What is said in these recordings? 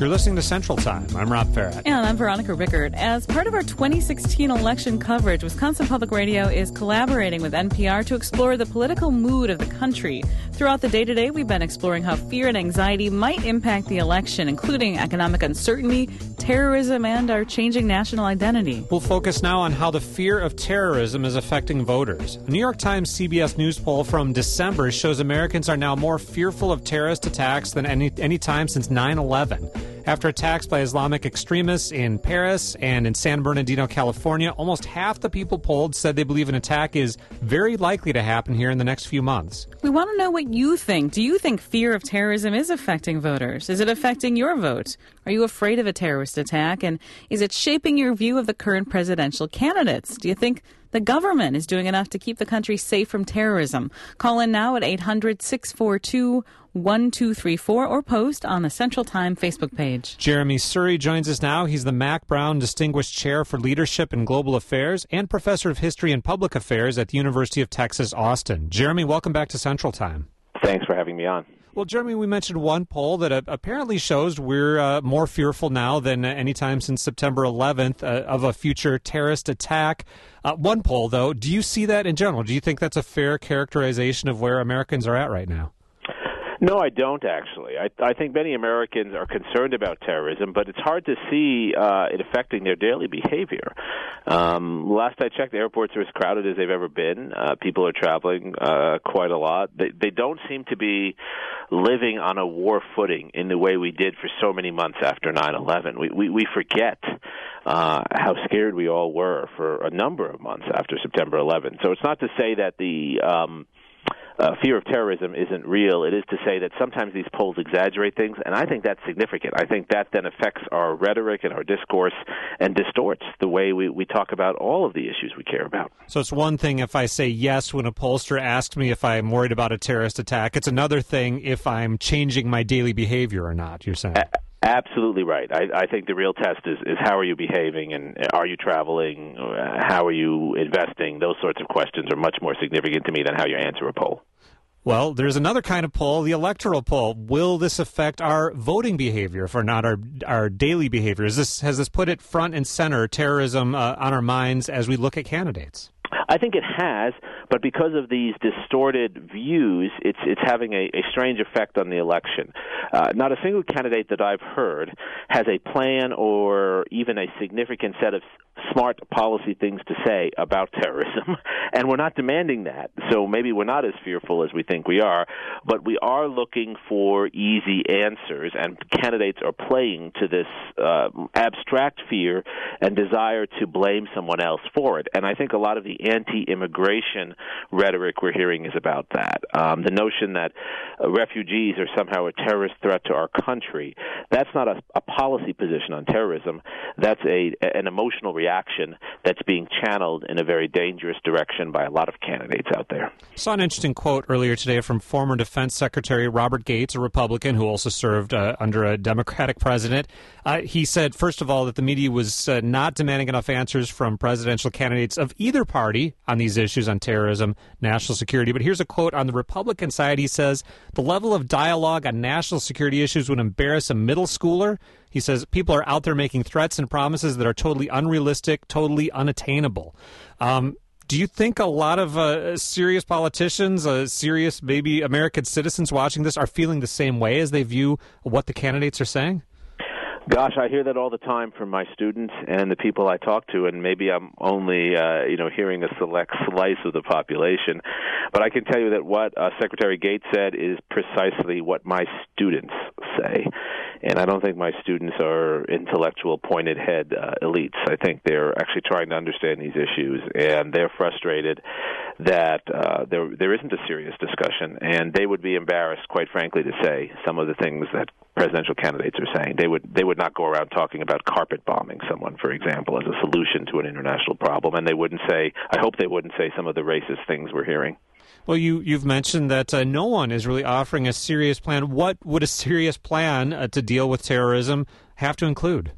You're listening to Central Time. I'm Rob Farrett. And I'm Veronica Rickert. As part of our 2016 election coverage, Wisconsin Public Radio is collaborating with NPR to explore the political mood of the country. Throughout the day today, we've been exploring how fear and anxiety might impact the election, including economic uncertainty, terrorism, and our changing national identity. We'll focus now on how the fear of terrorism is affecting voters. A New York Times CBS News poll from December shows Americans are now more fearful of terrorist attacks than any time since 9/11. After attacks by Islamic extremists in Paris and in San Bernardino, California, almost half the people polled said they believe an attack is very likely to happen here in the next few months. We want to know what you think. Do you think fear of terrorism is affecting voters? Is it affecting your vote? Are you afraid of a terrorist attack? And is it shaping your view of the current presidential candidates? Do you think the government is doing enough to keep the country safe from terrorism? Call in now at 800-642-1234 or post on the Central Time Facebook page. Jeremy Surrey joins us now. He's the Mack Brown Distinguished Chair for Leadership and Global Affairs and Professor of History and Public Affairs at the University of Texas, Austin. Jeremy, welcome back to Central Time. Thanks for having me on. Well, Jeremy, we mentioned one poll that apparently shows we're more fearful now than any time since September 11th of a future terrorist attack. One poll, though, do you see that in general? Do you think that's a fair characterization of where Americans are at right now? No, I don't, actually. I think many Americans are concerned about terrorism, but it's hard to see it affecting their daily behavior. Last I checked, the airports are as crowded as they've ever been. People are traveling quite a lot. They don't seem to be living on a war footing in the way we did for so many months after 9/11. We forget how scared we all were for a number of months after September 11th. So it's not to say that the fear of terrorism isn't real. It is to say that sometimes these polls exaggerate things, and I think that's significant. I think that then affects our rhetoric and our discourse and distorts the way we talk about all of the issues we care about. So it's one thing if I say yes when a pollster asks me if I'm worried about a terrorist attack. It's another thing if I'm changing my daily behavior or not, you're saying. Absolutely right. I think the real test is how are you behaving, and are you traveling, how are you investing? Those sorts of questions are much more significant to me than how you answer a poll. Well, there's another kind of poll, the electoral poll. Will this affect our voting behavior, if not our daily behavior? Has this put it front and center, terrorism, on our minds as we look at candidates? I think it has, but because of these distorted views, it's having a strange effect on the election. Not a single candidate that I've heard has a plan or even a significant set of smart policy things to say about terrorism, and we're not demanding that. So maybe we're not as fearful as we think we are, but we are looking for easy answers, and candidates are playing to this abstract fear and desire to blame someone else for it. And I think a lot of the anti-immigration rhetoric we're hearing is about that. The notion that refugees are somehow a terrorist threat to our country, that's not a policy position on terrorism. That's an emotional reaction that's being channeled in a very dangerous direction by a lot of candidates out there. I saw an interesting quote earlier today from former Defense Secretary Robert Gates, a Republican who also served under a Democratic president. He said, first of all, that the media was not demanding enough answers from presidential candidates of either party on these issues on terrorism, national security. But here's a quote on the Republican side. He says, the level of dialogue on national security issues would embarrass a middle schooler. He says people are out there making threats and promises that are totally unrealistic, totally unattainable. Do you think a lot of serious politicians, serious maybe American citizens watching this are feeling the same way as they view what the candidates are saying? Gosh, I hear that all the time from my students and the people I talk to, and maybe I'm only, hearing a select slice of the population. But I can tell you that what Secretary Gates said is precisely what my students say. And I don't think my students are intellectual, pointed-head elites. I think they're actually trying to understand these issues, and they're frustrated that there isn't a serious discussion, and they would be embarrassed, quite frankly, to say some of the things that presidential candidates are saying. They would not go around talking about carpet bombing someone, for example, as a solution to an international problem, and they wouldn't say, I hope they wouldn't say some of the racist things we're hearing. Well, you've mentioned that no one is really offering a serious plan. What would a serious plan to deal with terrorism have to include?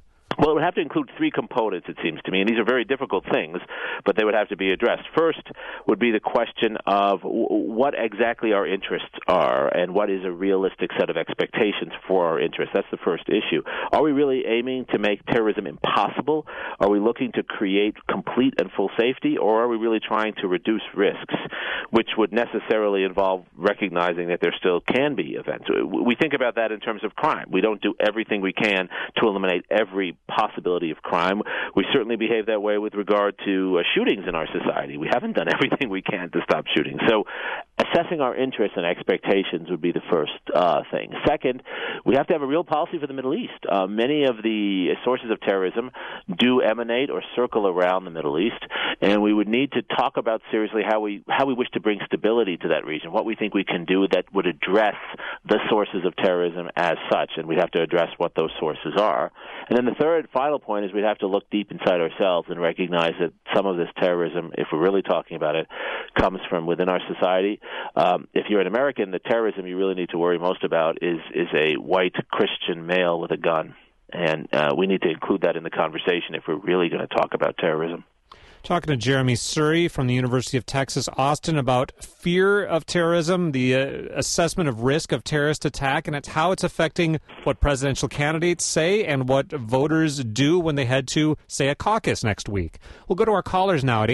Well, it would have to include three components, it seems to me, and these are very difficult things, but they would have to be addressed. First would be the question of what exactly our interests are and what is a realistic set of expectations for our interests. That's the first issue. Are we really aiming to make terrorism impossible? Are we looking to create complete and full safety, or are we really trying to reduce risks, which would necessarily involve recognizing that there still can be events? We think about that in terms of crime. We don't do everything we can to eliminate every possibility of crime. We certainly behave that way with regard to shootings in our society. We haven't done everything we can to stop shootings. So assessing our interests and expectations would be the first thing. Second, we have to have a real policy for the Middle East. Many of the sources of terrorism do emanate or circle around the Middle East, and we would need to talk about seriously how we wish to bring stability to that region, what we think we can do that would address the sources of terrorism as such, and we'd have to address what those sources are. And then the third final point is we'd have to look deep inside ourselves and recognize that some of this terrorism, if we're really talking about it, comes from within our society. If you're an American, the terrorism you really need to worry most about is a white Christian male with a gun. And we need to include that in the conversation if we're really going to talk about terrorism. Talking to Jeremy Suri from the University of Texas, Austin, about fear of terrorism, the assessment of risk of terrorist attack, and how it's affecting what presidential candidates say and what voters do when they head to, say, a caucus next week. We'll go to our callers now at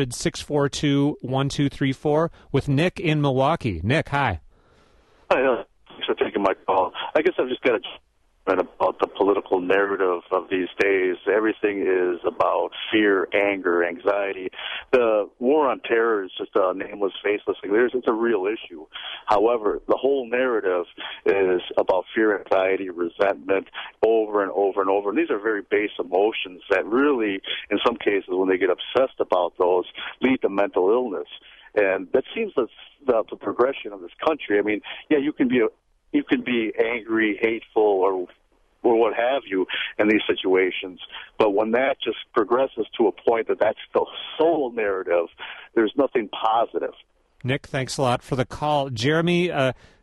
800-642-1234 with Nick in Milwaukee. Nick, hi. Hi, thanks for taking my call. I guess I've just got to about the political narrative of these days. Everything is about fear, anger, anxiety. The war on terror is just a nameless, faceless thing. It's a real issue. However, the whole narrative is about fear, anxiety, resentment over and over and over. And these are very base emotions that really, in some cases, when they get obsessed about those, lead to mental illness. And that seems the progression of this country. I mean, yeah, you can be angry, hateful, or what have you in these situations. But when that just progresses to a point that that's the sole narrative, there's nothing positive. Nick, thanks a lot for the call. Jeremy,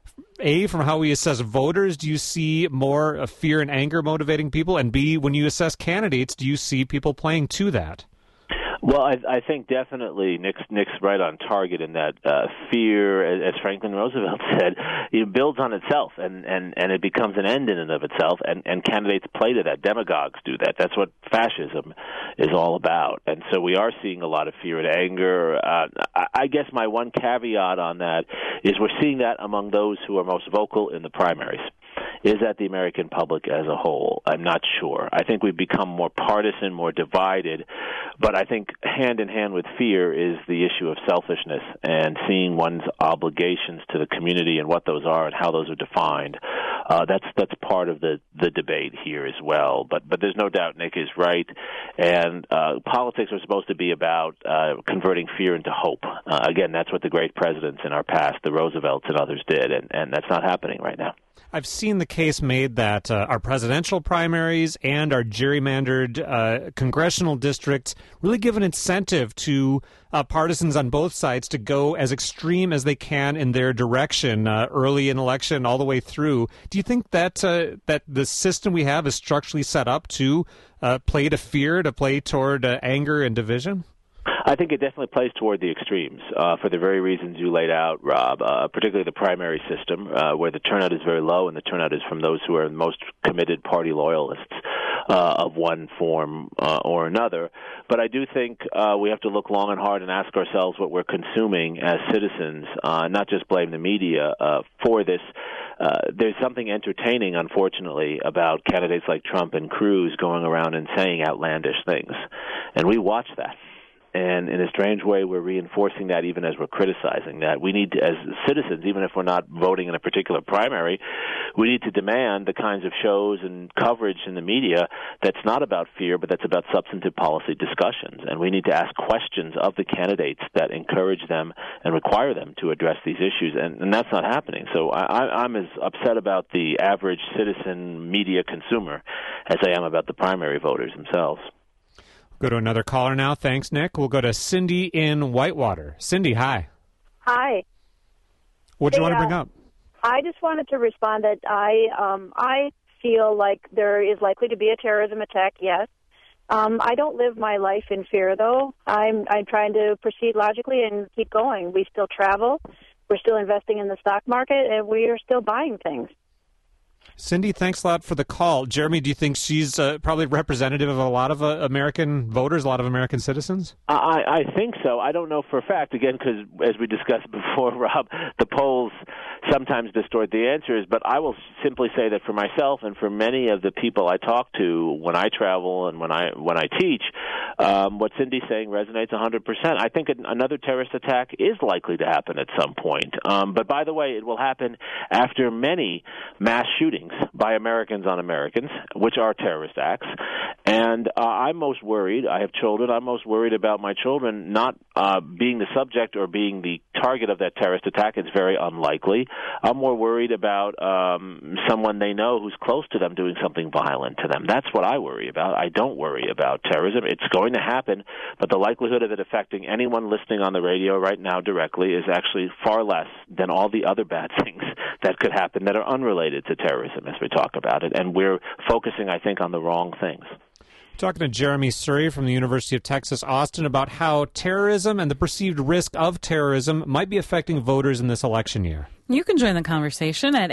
A, from how we assess voters, do you see more fear and anger motivating people? And B, when you assess candidates, do you see people playing to that? Well, I think definitely Nick's right on target in that fear, as Franklin Roosevelt said, it builds on itself and it becomes an end in and of itself, and candidates play to that. Demagogues do that. That's what fascism is all about. And so we are seeing a lot of fear and anger. I guess my one caveat on that is we're seeing that among those who are most vocal in the primaries. Is that the American public as a whole? I'm not sure. I think we've become more partisan, more divided, but I think hand in hand with fear is the issue of selfishness and seeing one's obligations to the community and what those are and how those are defined. That's part of the debate here as well. But there's no doubt Nick is right, and politics are supposed to be about converting fear into hope. Again, that's what the great presidents in our past, the Roosevelts and others did, and that's not happening right now. I've seen the case made that our presidential primaries and our gerrymandered congressional districts really give an incentive to partisans on both sides to go as extreme as they can in their direction early in election all the way through. Do you think that that the system we have is structurally set up to play to fear, to play toward anger and division? I think it definitely plays toward the extremes for the very reasons you laid out, Rob, particularly the primary system where the turnout is very low, and the turnout is from those who are the most committed party loyalists of one form or another. But I do think we have to look long and hard and ask ourselves what we're consuming as citizens, not just blame the media for this. There's something entertaining, unfortunately, about candidates like Trump and Cruz going around and saying outlandish things. And we watch that. And in a strange way, we're reinforcing that even as we're criticizing that. We need to, as citizens, even if we're not voting in a particular primary, we need to demand the kinds of shows and coverage in the media that's not about fear, but that's about substantive policy discussions. And we need to ask questions of the candidates that encourage them and require them to address these issues. And that's not happening. So I'm as upset about the average citizen media consumer as I am about the primary voters themselves. Go to another caller now. Thanks, Nick. We'll go to Cindy in Whitewater. Cindy, hi. Hi. What do you want to bring up? I just wanted to respond that I feel like there is likely to be a terrorism attack, yes. I don't live my life in fear, though. I'm trying to proceed logically and keep going. We still travel. We're still investing in the stock market, and we are still buying things. Cindy, thanks a lot for the call. Jeremy, do you think she's probably representative of a lot of American voters, a lot of American citizens? I think so. I don't know for a fact, again, because as we discussed before, Rob, the polls sometimes distort the answers, but I will simply say that for myself and for many of the people I talk to when I travel and when I teach, what Cindy's saying resonates 100%. I think another terrorist attack is likely to happen at some point. But by the way, it will happen after many mass shootings by Americans on Americans, which are terrorist acts. And I'm most worried, I have children, I'm most worried about my children not being the subject or being the target of that terrorist attack. It's very unlikely. I'm more worried about someone they know who's close to them doing something violent to them. That's what I worry about. I don't worry about terrorism. It's going to happen, but the likelihood of it affecting anyone listening on the radio right now directly is actually far less than all the other bad things that could happen that are unrelated to terrorism as we talk about it. And we're focusing, I think, on the wrong things. Talking to Jeremy Suri from the University of Texas, Austin, about how terrorism and the perceived risk of terrorism might be affecting voters in this election year. You can join the conversation at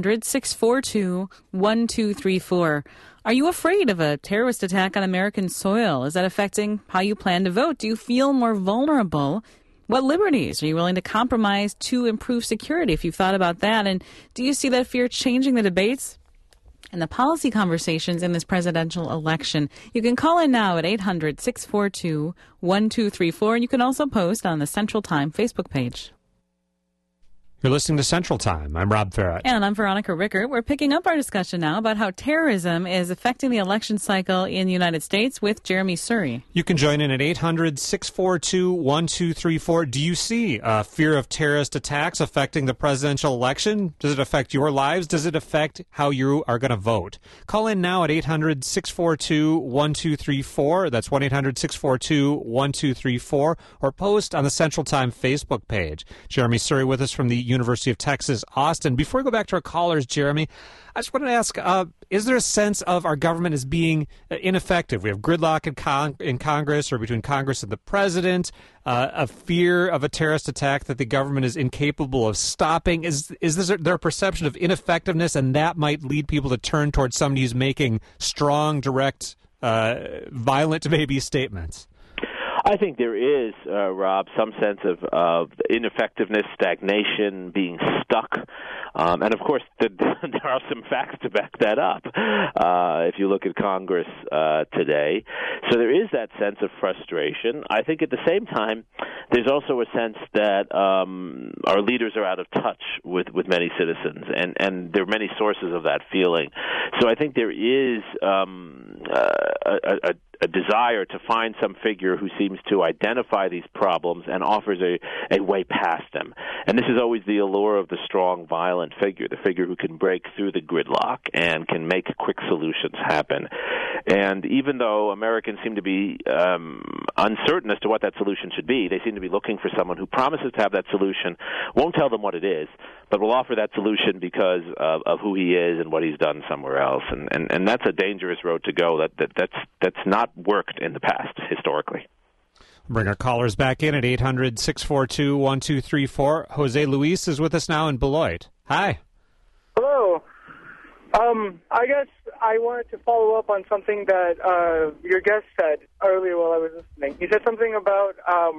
800-642-1234. Are you afraid of a terrorist attack on American soil? Is that affecting how you plan to vote? Do you feel more vulnerable? What liberties are you willing to compromise to improve security, if you've thought about that? And do you see that fear changing the debates and the policy conversations in this presidential election? You can call in now at 800-642-1234, and you can also post on the Central Time Facebook page. You're listening to Central Time. I'm Rob Farrett. And I'm Veronica Rickert. We're picking up our discussion now about how terrorism is affecting the election cycle in the United States with Jeremy Suri. You can join in at 800-642-1234. Do you see fear of terrorist attacks affecting the presidential election? Does it affect your lives? Does it affect how you are going to vote? Call in now at 800-642-1234. That's 1-800-642-1234. Or post on the Central Time Facebook page. Jeremy Suri with us from the University of Texas, Austin. Before we go back to our callers, Jeremy, I just wanted to ask, is there a sense of our government as being ineffective? We have gridlock in Congress or between Congress and the president, a fear of a terrorist attack that the government is incapable of stopping. Is there a perception of ineffectiveness, and that might lead people to turn towards somebody who's making strong, direct, violent maybe statements? I think there is, Rob, some sense of ineffectiveness, stagnation, being stuck. And, of course, there are some facts to back that up if you look at Congress today. So there is that sense of frustration. I think at the same time, there's also a sense that our leaders are out of touch with many citizens, and there are many sources of that feeling. So I think there is a desire to find some figure who seems to identify these problems and offers a way past them. And this is always the allure of the strong, violent figure, the figure who can break through the gridlock and can make quick solutions happen. And even though Americans seem to be uncertain as to what that solution should be, they seem to be looking for someone who promises to have that solution, won't tell them what it is, but will offer that solution because of who he is and what he's done somewhere else. And that's a dangerous road to go. That's not worked in the past historically. Bring our callers back in at 800-642-1234. Jose Luis is with us now in Beloit. Hi. Hello. I guess I wanted to follow up on something that your guest said earlier while I was listening. He said something about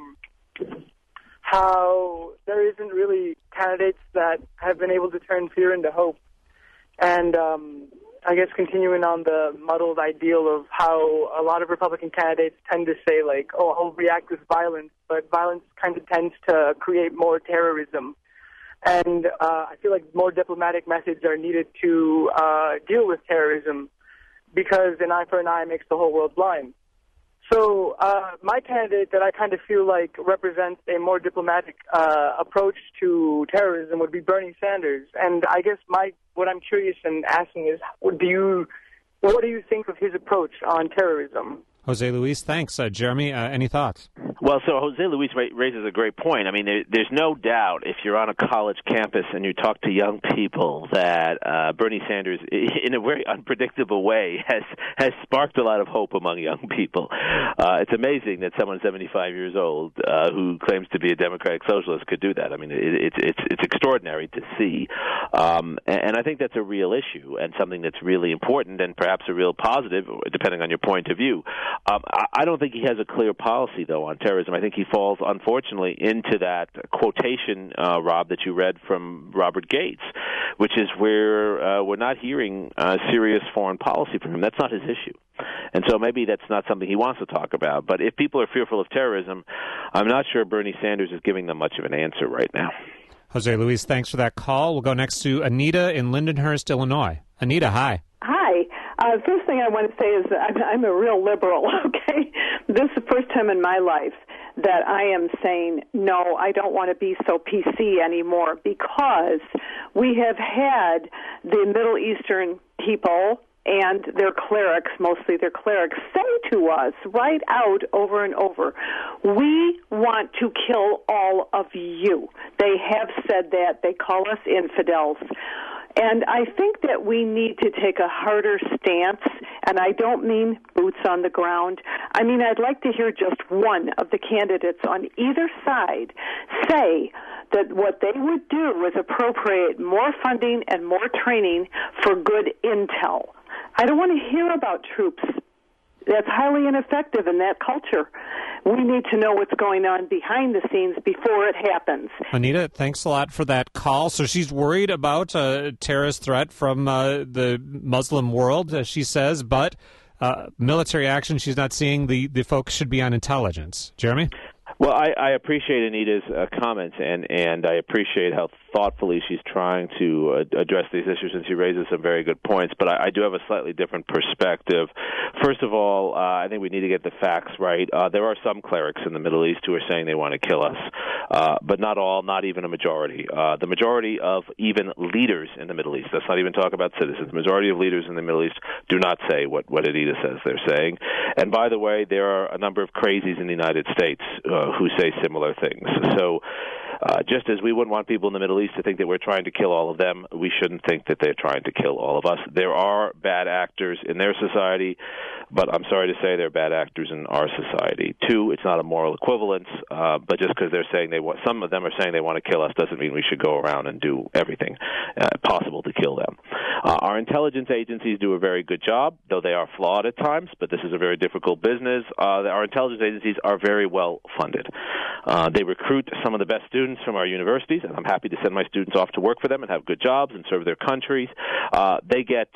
how there isn't really candidates that have been able to turn fear into hope. And I guess continuing on the muddled ideal of how a lot of Republican candidates tend to say, like, oh, I'll react with violence, but violence kind of tends to create more terrorism. And I feel like more diplomatic methods are needed to deal with terrorism because an eye for an eye makes the whole world blind. So my candidate that I kind of feel like represents a more diplomatic approach to terrorism would be Bernie Sanders. And I guess what I'm curious in asking is, what do you think of his approach on terrorism? Jose Luis, thanks. Jeremy, any thoughts? Well, so Jose Luis raises a great point. I mean, there's no doubt if you're on a college campus and you talk to young people that Bernie Sanders, in a very unpredictable way, has sparked a lot of hope among young people. It's amazing that someone 75 years old who claims to be a democratic socialist could do that. I mean, it's extraordinary to see, and I think that's a real issue and something that's really important and perhaps a real positive, depending on your point of view. I don't think he has a clear policy, though, on terrorism. I think he falls, unfortunately, into that quotation, Rob, that you read from Robert Gates, which is where we're not hearing serious foreign policy from him. That's not his issue. And so maybe that's not something he wants to talk about. But if people are fearful of terrorism, I'm not sure Bernie Sanders is giving them much of an answer right now. Jose Luis, thanks for that call. We'll go next to Anita in Lindenhurst, Illinois. Anita, hi. Hi. First thing I want to say is that I'm a real liberal, okay? This is the first time in my life that I am saying, no, I don't want to be so PC anymore, because we have had the Middle Eastern people and their clerics, mostly their clerics, say to us right out over and over, we want to kill all of you. They have said that. They call us infidels. And I think that we need to take a harder stance, and I don't mean boots on the ground. I mean, I'd like to hear just one of the candidates on either side say that what they would do is appropriate more funding and more training for good intel. I don't want to hear about troops. That's highly ineffective in that culture. We need to know what's going on behind the scenes before it happens. Anita, thanks a lot for that call. So she's worried about a terrorist threat from the Muslim world, as she says, but military action, she's not seeing the focus should be on intelligence. Jeremy? Well, I appreciate Anita's comments, and I appreciate how thoughtfully she's trying to address these issues, and she raises some very good points. But I do have a slightly different perspective. First of all, I think we need to get the facts right. There are some clerics in the Middle East who are saying they want to kill us, but not all, not even a majority. The majority of even leaders in the Middle East, let's not even talk about citizens, the majority of leaders in the Middle East do not say what Anita says they're saying. And by the way, there are a number of crazies in the United States who say similar things. So just as we wouldn't want people in the Middle East to think that we're trying to kill all of them, we shouldn't think that they're trying to kill all of us. There are bad actors in their society, but I'm sorry to say they're bad actors in our society. Two, it's not a moral equivalence, but just because they're saying some of them are saying they want to kill us doesn't mean we should go around and do everything possible to kill them. Our intelligence agencies do a very good job, though they are flawed at times, but this is a very difficult business. Our intelligence agencies are very well funded. They recruit some of the best students from our universities, and I'm happy to send my students off to work for them and have good jobs and serve their countries. They get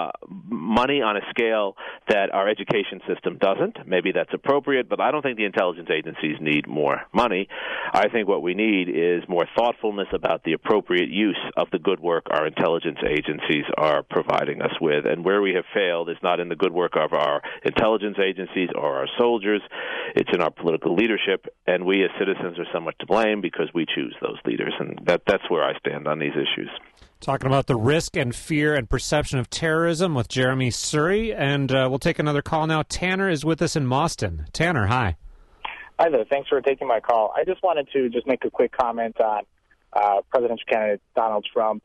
money on a scale that our education system doesn't. Maybe that's appropriate, but I don't think the intelligence agencies need more money. I think what we need is more thoughtfulness about the appropriate use of the good work our intelligence agencies are providing us with. And where we have failed is not in the good work of our intelligence agencies or our soldiers. It's in our political leadership, and we as citizens are somewhat to blame because we choose those leaders, and that's where I stand on these issues. Talking about the risk and fear and perception of terrorism with Jeremy Surrey, and we'll take another call now. Tanner is with us in Boston. Tanner, hi. Hi there. Thanks for taking my call. I just wanted to make a quick comment on presidential candidate Donald Trump.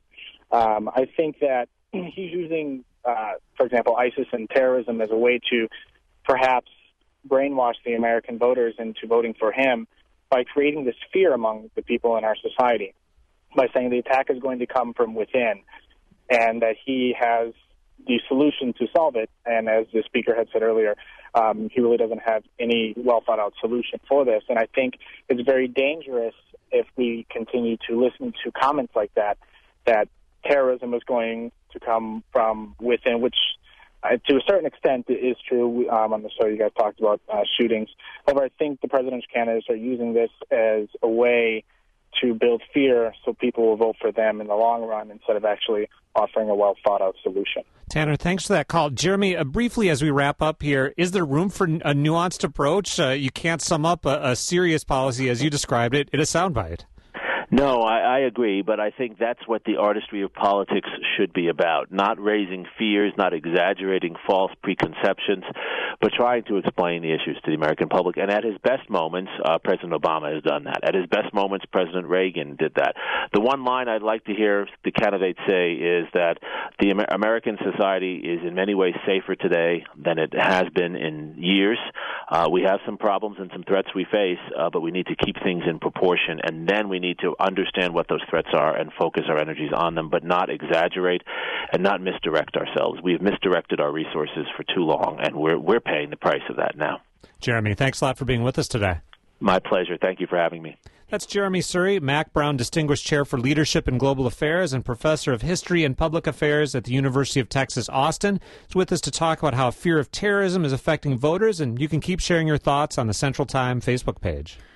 I think that he's using, for example, ISIS and terrorism as a way to perhaps brainwash the American voters into voting for him by creating this fear among the people in our society, by saying the attack is going to come from within and that he has the solution to solve it. And as the speaker had said earlier, he really doesn't have any well-thought-out solution for this. And I think it's very dangerous if we continue to listen to comments like that terrorism is going to come from within, which to a certain extent is true. On the show you guys talked about shootings. However, I think the presidential candidates are using this as a way to build fear so people will vote for them in the long run instead of actually offering a well-thought-out solution. Tanner, thanks for that call. Jeremy, briefly as we wrap up here, is there room for a nuanced approach? You can't sum up a serious policy as you described it in a soundbite. No, I agree, but I think that's what the artistry of politics should be about, not raising fears, not exaggerating false preconceptions, but trying to explain the issues to the American public. And at his best moments, President Obama has done that. At his best moments, President Reagan did that. The one line I'd like to hear the candidate say is that the American society is in many ways safer today than it has been in years. We have some problems and some threats we face, but we need to keep things in proportion, and then we need to understand what those threats are and focus our energies on them, but not exaggerate and not misdirect ourselves. We've misdirected our resources for too long, and we're paying the price of that now. Jeremy, thanks a lot for being with us today. My pleasure. Thank you for having me. That's Jeremy Suri, Mac Brown Distinguished Chair for Leadership and Global Affairs and Professor of History and Public Affairs at the University of Texas, Austin. He's with us to talk about how fear of terrorism is affecting voters, and you can keep sharing your thoughts on the Central Time Facebook page.